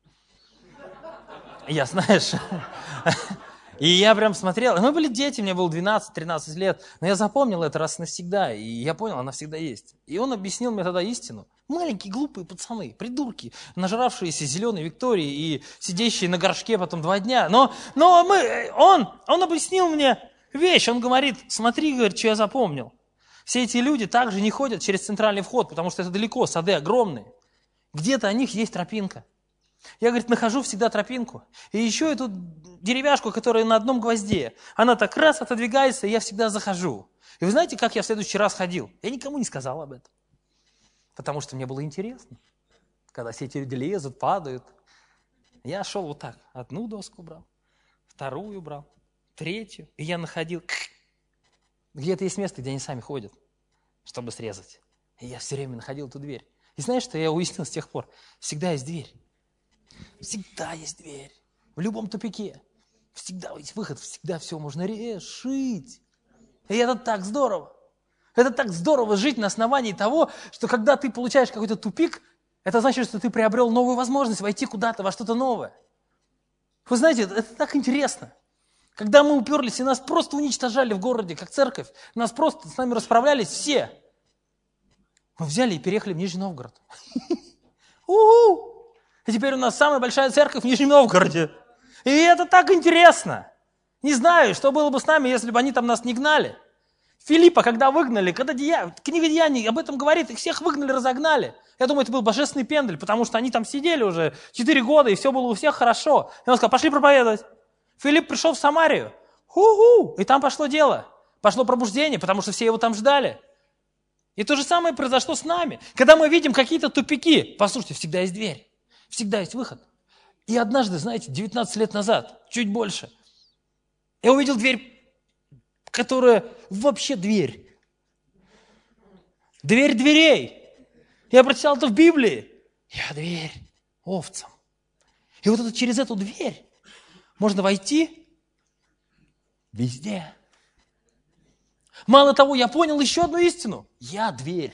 Я, знаешь, и я прям смотрел, мы были дети, мне было двенадцать-тринадцать лет, но я запомнил это раз навсегда, и я понял, она всегда есть. И он объяснил мне тогда истину. Маленькие глупые пацаны, придурки, нажравшиеся зеленой Виктории и сидящие на горшке потом два дня. Но, но мы, он, он объяснил мне вещь, он говорит, смотри, говорит, что я запомнил. Все эти люди также не ходят через центральный вход, потому что это далеко, сады огромные. Где-то о них есть тропинка. Я, говорит, нахожу всегда тропинку. И еще эту деревяшку, которая на одном гвозде. Она так раз отодвигается, и я всегда захожу. И вы знаете, как я в следующий раз ходил? Я никому не сказал об этом. Потому что мне было интересно. Когда все эти люди лезут, падают. Я шел вот так. Одну доску брал, вторую брал, третью. И я находил. Где-то есть место, где они сами ходят, чтобы срезать. И я все время находил эту дверь. И знаешь, что я уяснил с тех пор? Всегда есть дверь. Всегда есть дверь. В любом тупике. Всегда есть выход, всегда все можно решить. И это так здорово. Это так здорово жить на основании того, что когда ты получаешь какой-то тупик, это значит, что ты приобрел новую возможность войти куда-то, во что-то новое. Вы знаете, это так интересно. Когда мы уперлись, и нас просто уничтожали в городе, как церковь, нас просто с нами расправлялись все. Мы взяли и переехали в Нижний Новгород. У-у-у! И теперь у нас самая большая церковь в Нижнем Новгороде. И это так интересно. Не знаю, что было бы с нами, если бы они там нас не гнали. Филиппа, когда выгнали, когда Дея... книга Деяний об этом говорит, их всех выгнали, разогнали. Я думаю, это был божественный пендель, потому что они там сидели уже четыре года, и все было у всех хорошо. И он сказал, пошли проповедовать. Филипп пришел в Самарию. Ху-ху! И там пошло дело. Пошло пробуждение, потому что все его там ждали. И то же самое произошло с нами. Когда мы видим какие-то тупики, послушайте, всегда есть дверь, всегда есть выход. И однажды, знаете, девятнадцать лет назад, чуть больше, я увидел дверь, которая вообще дверь. Дверь дверей. Я прочитал это в Библии. Я дверь овцам. И вот это, через эту дверь можно войти везде. Мало того, я понял еще одну истину. Я дверь.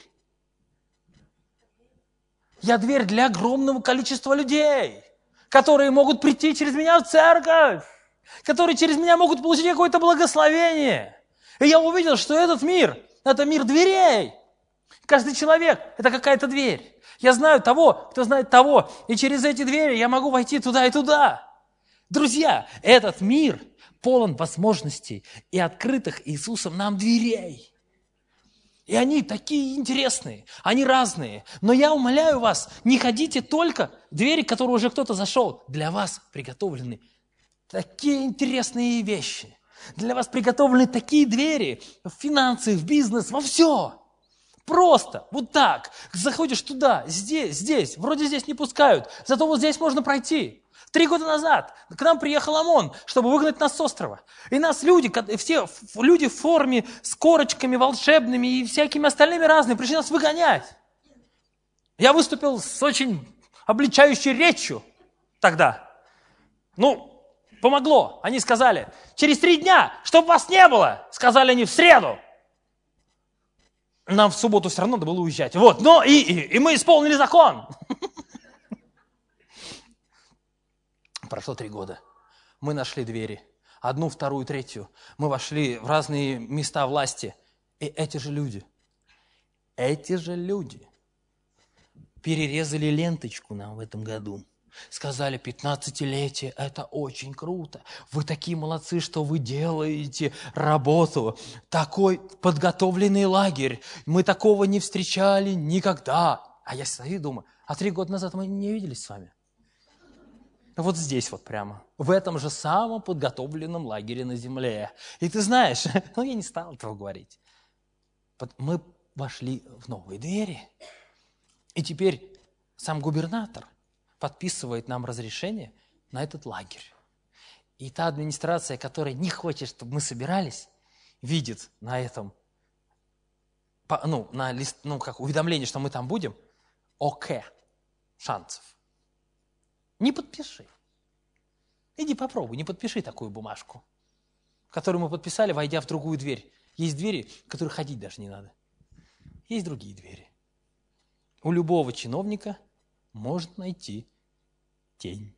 Я дверь для огромного количества людей, которые могут прийти через меня в церковь, которые через меня могут получить какое-то благословение. И я увидел, что этот мир, это мир дверей. Каждый человек – это какая-то дверь. Я знаю того, кто знает того, и через эти двери я могу войти туда и туда. Друзья, этот мир полон возможностей и открытых Иисусом нам дверей. И они такие интересные, они разные. Но я умоляю вас, не ходите только в двери, в которые уже кто-то зашел. Для вас приготовлены такие интересные вещи. Для вас приготовлены такие двери в финансы, в бизнес, во все. Просто, вот так. Заходишь туда, здесь, здесь. Вроде здесь не пускают, зато вот здесь можно пройти. Три года назад к нам приехал ОМОН, чтобы выгнать нас с острова. И нас люди, все люди в форме, с корочками волшебными и всякими остальными разными, пришли нас выгонять. Я выступил с очень обличающей речью тогда. Ну, помогло. Они сказали, через три дня, чтобы вас не было, сказали они в среду. Нам в субботу все равно надо было уезжать. Вот, но и, и, и мы исполнили закон. Прошло три года. Мы нашли двери. Одну, вторую, третью. Мы вошли в разные места власти. И эти же люди, эти же люди перерезали ленточку нам в этом году. Сказали, пятнадцатилетие, это очень круто. Вы такие молодцы, что вы делаете работу. Такой подготовленный лагерь. Мы такого не встречали никогда. А я стою и думаю, а три года назад мы не виделись с вами. Вот здесь вот прямо, в этом же самом подготовленном лагере на земле. И ты знаешь, ну я не стал этого говорить. Мы вошли в новые двери. И теперь сам губернатор подписывает нам разрешение на этот лагерь. И та администрация, которая не хочет, чтобы мы собирались, видит на этом, ну, на лист, ну, как уведомление, что мы там будем, окей, шансов. Не подпиши. Иди попробуй, не подпиши такую бумажку, которую мы подписали, войдя в другую дверь. Есть двери, в которые ходить даже не надо. Есть другие двери. У любого чиновника может найти тень.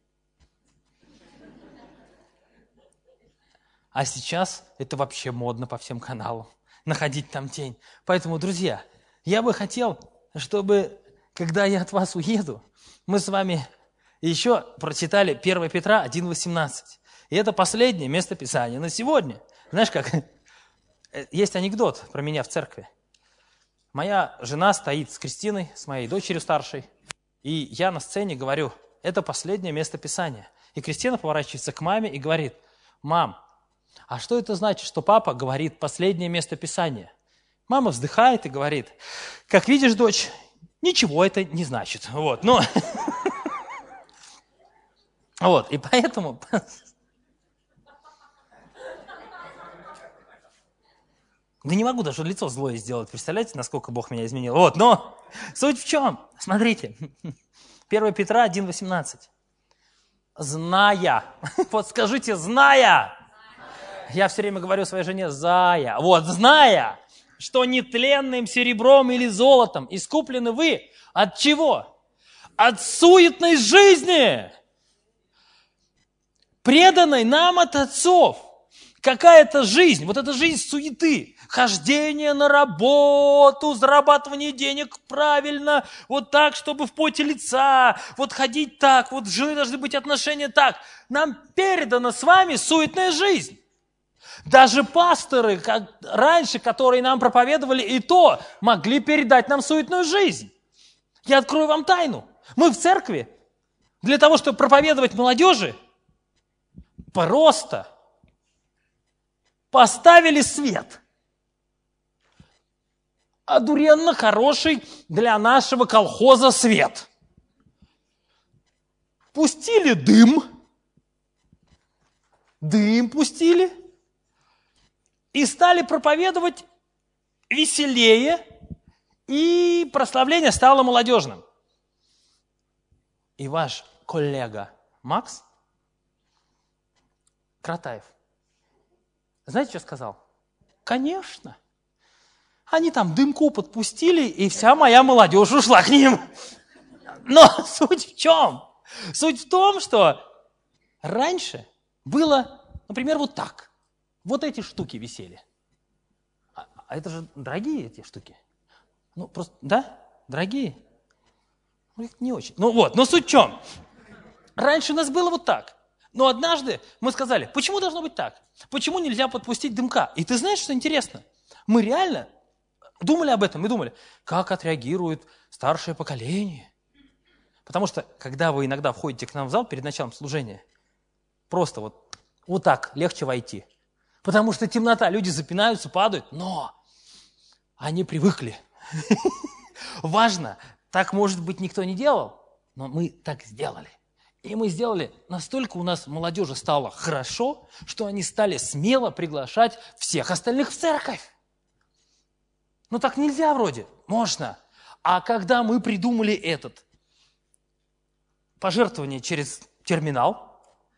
А сейчас это вообще модно по всем каналам, находить там тень. Поэтому, друзья, я бы хотел, чтобы, когда я от вас уеду, мы с вами еще прочитали первое Петра один восемнадцать. И это последнее место Писания на сегодня. Знаешь как? Есть анекдот про меня в церкви. Моя жена стоит с Кристиной, с моей дочерью старшей, и я на сцене говорю, это последнее место Писания. И Кристина поворачивается к маме и говорит, мам, а что это значит, что папа говорит последнее место Писания? Мама вздыхает и говорит, как видишь, дочь, ничего это не значит. Вот, но... Вот, и поэтому... Да не могу даже лицо злое сделать, представляете, насколько Бог меня изменил. Вот, но суть в чем? Смотрите, первое Петра один восемнадцать. Зная, вот скажите, зная, я все время говорю своей жене, зая, вот, зная, что нетленным серебром или золотом искуплены вы от чего? От суетной жизни, преданной нам от отцов, какая-то жизнь, вот эта жизнь суеты, хождение на работу, зарабатывание денег правильно, вот так, чтобы в поте лица, вот ходить так, вот с женой должны быть отношения так. Нам передана с вами суетная жизнь. Даже пасторы, как раньше, которые нам проповедовали, и то могли передать нам суетную жизнь. Я открою вам тайну. Мы в церкви для того, чтобы проповедовать молодежи, просто поставили свет. Одуренно хороший для нашего колхоза свет. Пустили дым. Дым пустили. И стали проповедовать веселее. И прославление стало молодежным. И ваш коллега Макс Кратаев, знаете, что сказал? Конечно. Они там дымку подпустили, и вся моя молодежь ушла к ним. Но суть в чем? Суть в том, что раньше было, например, вот так. Вот эти штуки висели. А, а это же дорогие эти штуки. Ну, просто, да? Дорогие? Ну, не очень. Ну вот, но суть в чем? Раньше у нас было вот так. Но однажды мы сказали, почему должно быть так? Почему нельзя подпустить дымка? И ты знаешь, что интересно? Мы реально думали об этом и думали, как отреагирует старшее поколение. Потому что, когда вы иногда входите к нам в зал перед началом служения, просто вот, вот так легче войти. Потому что темнота, люди запинаются, падают, но они привыкли. Важно, так, может быть, никто не делал, но мы так сделали. И мы сделали, настолько у нас молодежи стало хорошо, что они стали смело приглашать всех остальных в церковь. Ну так нельзя вроде, можно. А когда мы придумали этот пожертвование через терминал,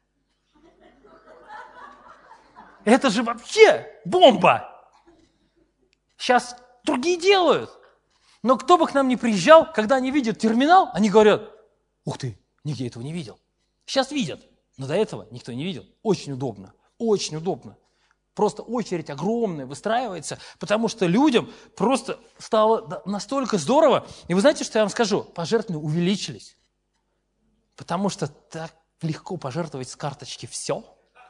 это же вообще бомба. Сейчас другие делают. Но кто бы к нам ни приезжал, когда они видят терминал, они говорят, ух ты, нигде этого не видел. Сейчас видят, но до этого никто не видел. Очень удобно, очень удобно. Просто очередь огромная выстраивается, потому что людям просто стало настолько здорово. И вы знаете, что я вам скажу? Пожертвования увеличились. Потому что так легко пожертвовать с карточки все.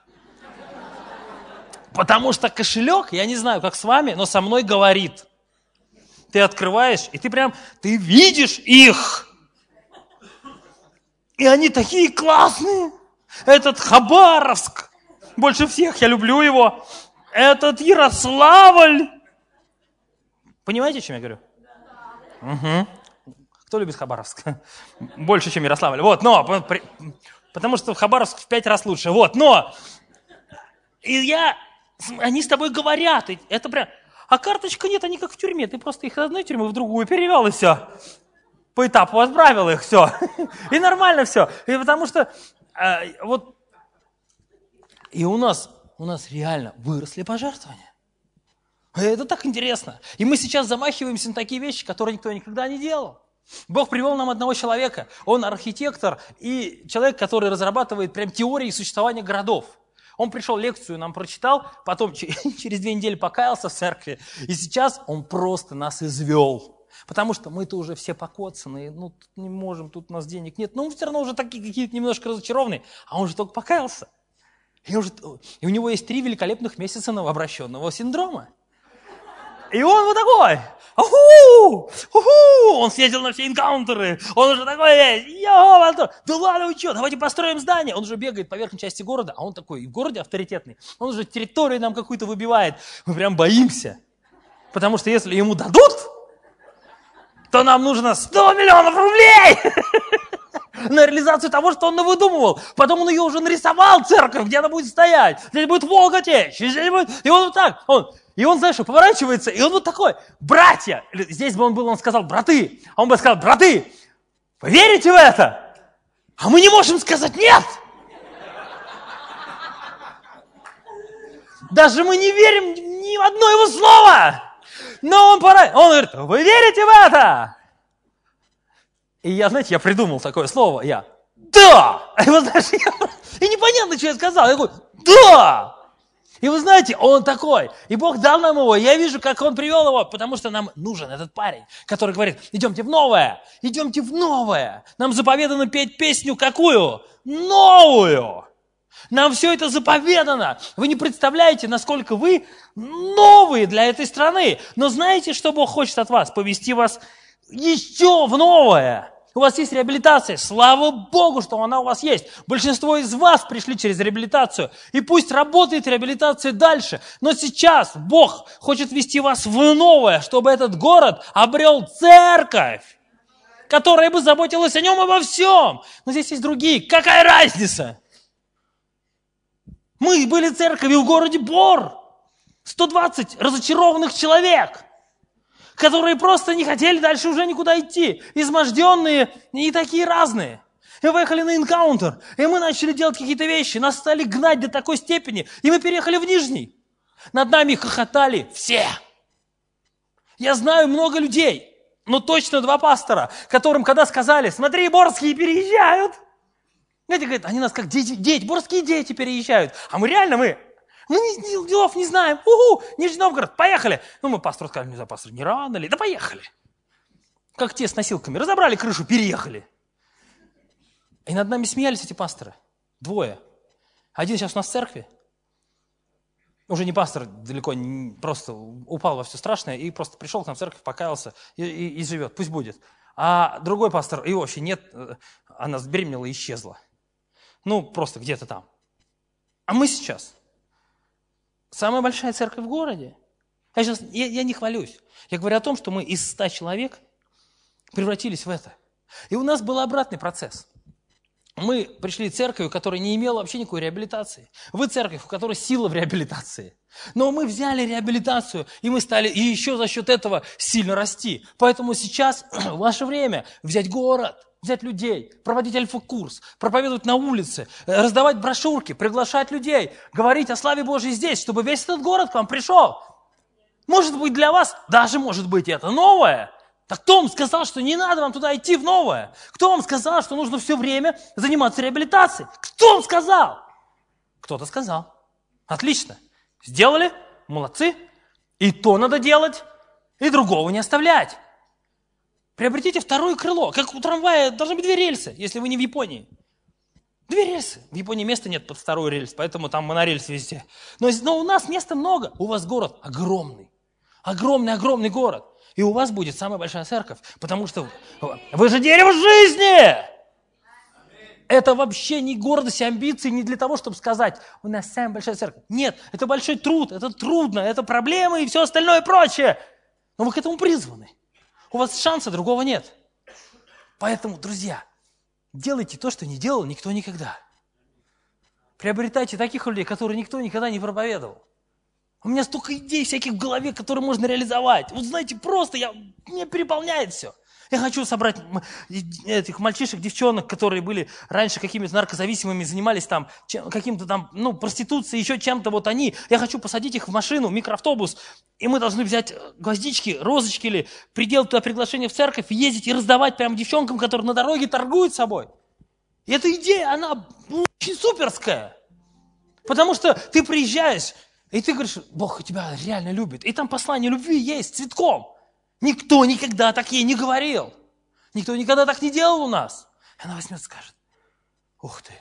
Потому что кошелек, я не знаю, как с вами, но со мной говорит. Ты открываешь, и ты прям, ты видишь их. И они такие классные. Этот Хабаровск. Больше всех, я люблю его. Этот Ярославль. Понимаете, о чем я говорю? Угу. Кто любит Хабаровск? Больше, чем Ярославль. Вот, но, потому что Хабаровск в пять раз лучше. Вот, но. И я, они с тобой говорят. Это прям... А карточка нет, они как в тюрьме. Ты просто их из одной тюрьмы в другую перевел, и все. По этапу отправил их, все. И нормально все. И потому что э, вот... И у нас, у нас реально выросли пожертвования. Это так интересно. И мы сейчас замахиваемся на такие вещи, которые никто никогда не делал. Бог привел нам одного человека. Он архитектор и человек, который разрабатывает прям теории существования городов. Он пришел, лекцию нам прочитал, потом через две недели покаялся в церкви, и сейчас он просто нас извел. Потому что мы-то уже все покоцанные, ну, тут не можем, тут у нас денег нет. Но мы все равно уже такие какие-то немножко разочарованные, а он же только покаялся. И, он же, и у него есть три великолепных месяца новообращенного синдрома. И он вот такой, уху, уху, он съездил на все энкаунтеры, он уже такой весь, йо, да ладно, вы что, давайте построим здание. Он уже бегает по верхней части города, а он такой в городе авторитетный, он уже территорию нам какую-то выбивает. Мы прям боимся, потому что если ему дадут, то нам нужно сто миллионов рублей на реализацию того, что он навыдумывал. Потом он ее уже нарисовал, церковь, где она будет стоять, здесь будет Волга течь, здесь будет... И он вот так, он... И он, знаешь, поворачивается, и он вот такой, братья, здесь бы он был, он сказал, браты, а он бы сказал, браты, вы верите в это? А мы не можем сказать нет. Даже мы не верим ни в одно его слово. Но он пора, он говорит, вы верите в это? И я, знаете, я придумал такое слово, я, да. И, вот, знаешь, я, и непонятно, что я сказал, я говорю, да. И вы знаете, он такой. И Бог дал нам его. Я вижу, как он привел его, потому что нам нужен этот парень, который говорит, идемте в новое, идемте в новое. Нам заповедано петь песню какую? Новую. Нам все это заповедано. Вы не представляете, насколько вы новые для этой страны. Но знаете, что Бог хочет от вас? Повести вас еще в новое. У вас есть реабилитация. Слава Богу, что она у вас есть. Большинство из вас пришли через реабилитацию. И пусть работает реабилитация дальше. Но сейчас Бог хочет вести вас в новое, чтобы этот город обрел церковь, которая бы заботилась о нем обо всем. Но здесь есть другие. Какая разница? Мы были церковью в городе Бор. сто двадцать разочарованных человек, которые просто не хотели дальше уже никуда идти. Изможденные и такие разные. И мы поехали на энкаунтер, и мы начали делать какие-то вещи. Нас стали гнать до такой степени, и мы переехали в Нижний. Над нами хохотали все. Я знаю много людей, но точно два пастора, которым когда сказали, смотри, борские переезжают. Знаете, говорят, они нас как дети, дети, борские дети переезжают. А мы реально, мы... Мы ни делов не знаем. Уху, Нижний Новгород, поехали. Ну, мы пастору сказали, не знаю, пастор, не рано ли? Да поехали. Как те с носилками. Разобрали крышу, переехали. И над нами смеялись эти пасторы. Двое. Один сейчас у нас в церкви. Уже не пастор, далеко, не, просто упал во все страшное и просто пришел к нам в церковь, покаялся и, и, и живет. Пусть будет. А другой пастор, его вообще нет, она забеременела и исчезла. Ну, просто где-то там. А мы сейчас... Самая большая церковь в городе. Я, сейчас, я, я не хвалюсь. Я говорю о том, что мы из ста человек превратились в это. И у нас был обратный процесс. Мы пришли в церковь, которая не имела вообще никакой реабилитации. Вы церковь, у которой сила в реабилитации. Но мы взяли реабилитацию, и мы стали и еще за счет этого сильно расти. Поэтому сейчас ваше время взять город, взять людей, проводить альфа-курс, проповедовать на улице, раздавать брошюрки, приглашать людей, говорить о славе Божьей здесь, чтобы весь этот город к вам пришел. Может быть, для вас, даже может быть, это новое. Так кто вам сказал, что не надо вам туда идти в новое? Кто вам сказал, что нужно все время заниматься реабилитацией? Кто вам сказал? Кто-то сказал. Отлично. Сделали? Молодцы. И то надо делать, и другого не оставлять. Приобретите второе крыло. Как у трамвая должны быть две рельсы, если вы не в Японии. Две рельсы. В Японии места нет под второй рельс, поэтому там монорельс везде. Но, но у нас места много. У вас город огромный. Огромный-огромный город. И у вас будет самая большая церковь, потому что вы же дерево жизни. Это вообще не гордость и амбиции, не для того, чтобы сказать, у нас самая большая церковь. Нет, это большой труд, это трудно, это проблемы и все остальное прочее. Но вы к этому призваны. У вас шанса другого нет. Поэтому, друзья, делайте то, что не делал никто никогда. Приобретайте таких людей, которые никто никогда не проповедовал. У меня столько идей всяких в голове, которые можно реализовать. Вот знаете, просто я, меня переполняет все. Я хочу собрать этих мальчишек, девчонок, которые были раньше какими-то наркозависимыми, занимались там каким-то там, ну, проституцией, еще чем-то, вот они. Я хочу посадить их в машину, микроавтобус, и мы должны взять гвоздички, розочки или приделать туда приглашение в церковь, ездить и раздавать прям девчонкам, которые на дороге торгуют собой. И эта идея, она очень суперская. Потому что ты приезжаешь, и ты говоришь, Бог тебя реально любит. И там послание любви есть цветком. Никто никогда так ей не говорил. Никто никогда так не делал у нас. И она возьмет и скажет, ух ты.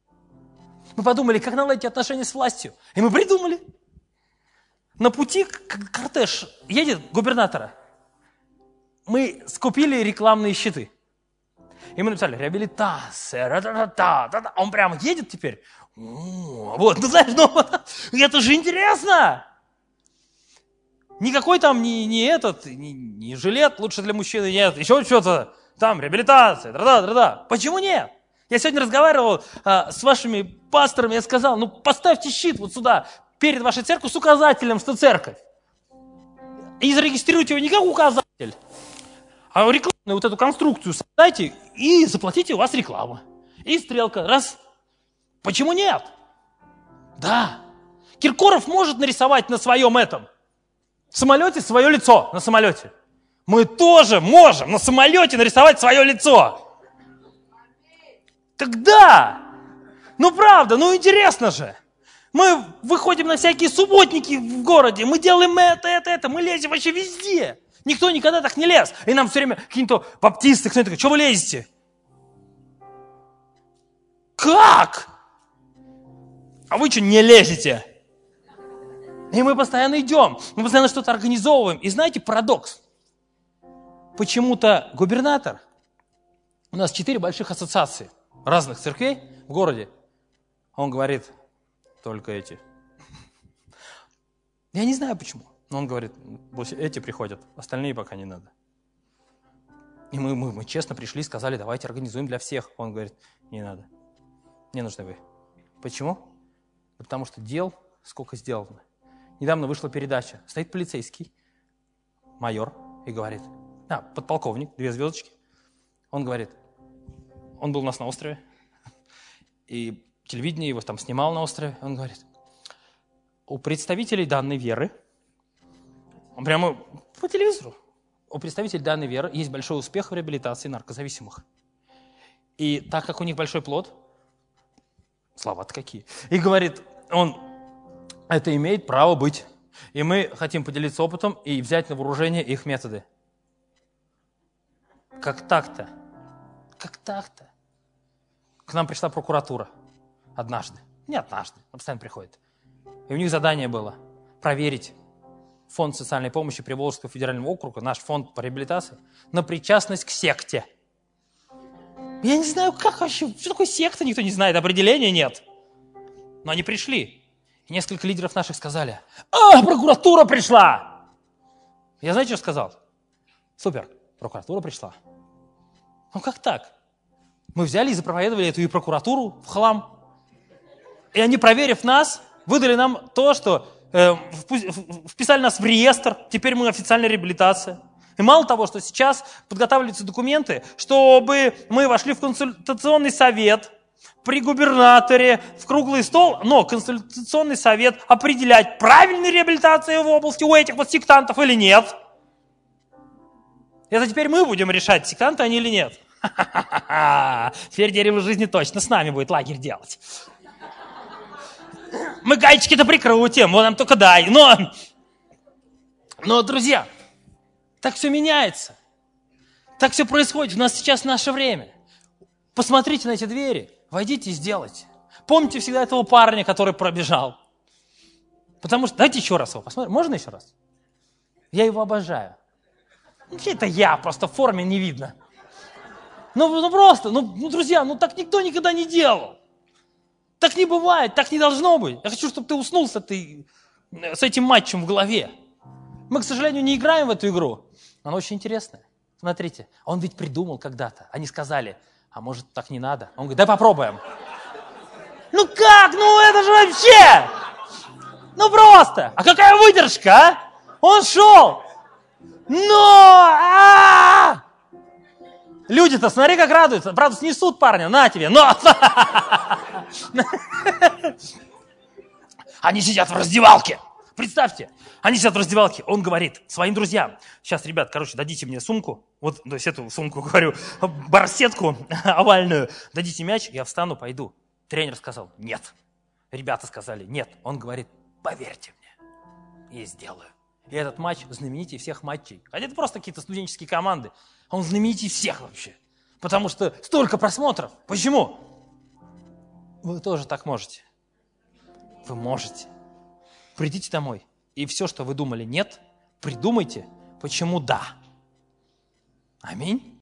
Мы подумали, как наладить отношения с властью. И мы придумали. На пути кортеж едет губернатора. Мы скупили рекламные щиты. И мы написали, реабилитация, ра-та-та-та. Он прямо едет теперь. Вот, ну знаешь, ну, это же интересно. Никакой там не, не этот, не, не жилет лучше для мужчины, нет, еще что-то, там реабилитация, да-да-да-да. Почему нет? Я сегодня разговаривал а, с вашими пасторами, я сказал, ну поставьте щит вот сюда, перед вашей церковью с указателем, что церковь. И зарегистрируйте его не как указатель, а рекламную вот эту конструкцию создайте и заплатите, у вас реклама. И стрелка, раз. Почему нет? Да. Киркоров может нарисовать на своем этом в самолете свое лицо на самолете. Мы тоже можем на самолете нарисовать свое лицо. Тогда, ну правда, ну интересно же. Мы выходим на всякие субботники в городе, мы делаем это, это, это, мы лезем вообще везде. Никто никогда так не лез. И нам все время какие-то баптисты, кто-то такой, что вы лезете? Как? А вы что, не лезете? И мы постоянно идем, мы постоянно что-то организовываем. И знаете, парадокс. Почему-то губернатор, у нас четыре больших ассоциации разных церквей в городе. Он говорит, только эти. Я не знаю почему. Но он говорит, эти приходят, остальные пока не надо. И мы, мы, мы честно пришли, сказали, давайте организуем для всех. Он говорит, не надо, не нужны вы. Почему? Да потому что дел сколько сделано. Недавно вышла передача, стоит полицейский, майор, и говорит, а, подполковник, две звездочки. Он говорит, он был у нас на острове, и телевидение его там снимал на острове. Он говорит, у представителей данной веры, он прямо по телевизору, у представителей данной веры есть большой успех в реабилитации наркозависимых. И так как у них большой плод, слова-то какие, и говорит, он это имеет право быть. И мы хотим поделиться опытом и взять на вооружение их методы. Как так-то? Как так-то? К нам пришла прокуратура однажды. Не однажды, она постоянно приходит. И у них задание было проверить фонд социальной помощи Приволжского федерального округа, наш фонд по реабилитации, на причастность к секте. Я не знаю, как вообще, что такое секта, никто не знает, определения нет. Но они пришли. И несколько лидеров наших сказали, а, прокуратура пришла! Я знаете, что сказал? Супер, прокуратура пришла. Ну как так? Мы взяли и запроповедовали эту и прокуратуру в хлам. И они, проверив нас, выдали нам то, что э, вписали нас в реестр, теперь мы официальная реабилитация. И мало того, что сейчас подготавливаются документы, чтобы мы вошли в консультационный совет при губернаторе, в круглый стол, но консультационный совет определять, правильная реабилитация в области у этих вот сектантов или нет. Это теперь мы будем решать, сектанты они или нет. Ха-ха-ха-ха. Теперь дерево жизни точно с нами будет лагерь делать. Мы гаечки-то прикрутим, вот нам только дай. Но, но, друзья, так все меняется. Так все происходит. У нас сейчас наше время. Посмотрите на эти двери, войдите и сделайте. Помните всегда этого парня, который пробежал. Потому что, давайте еще раз его посмотрим. Можно еще раз? Я его обожаю. Это я, просто в форме не видно. Ну, ну просто, ну, ну, друзья, ну так никто никогда не делал. Так не бывает, так не должно быть. Я хочу, чтобы ты уснул с, этой, с этим матчем в голове. Мы, к сожалению, не играем в эту игру. Она очень интересная. Смотрите, он ведь придумал когда-то. Они сказали, а может так не надо? Он говорит, да попробуем. Ну как? Ну это же вообще! Ну просто! А какая выдержка, а? Он шел! Но! Люди-то, смотри, как радуются. Правда, снесут парня, на тебе, но! Они сидят в раздевалке. Представьте, они сидят в раздевалке. Он говорит своим друзьям, сейчас, ребят, короче, дадите мне сумку, вот, то есть эту сумку, говорю, барсетку овальную, дадите мяч, я встану, пойду. Тренер сказал, нет. Ребята сказали, нет. Он говорит, поверьте мне, и сделаю. И этот матч знаменитее всех матчей. Хотя это просто какие-то студенческие команды. Он знаменитее всех вообще. Потому что столько просмотров. Почему? Вы тоже так можете. Вы можете. Придите домой. И все, что вы думали нет, придумайте, почему да. Аминь.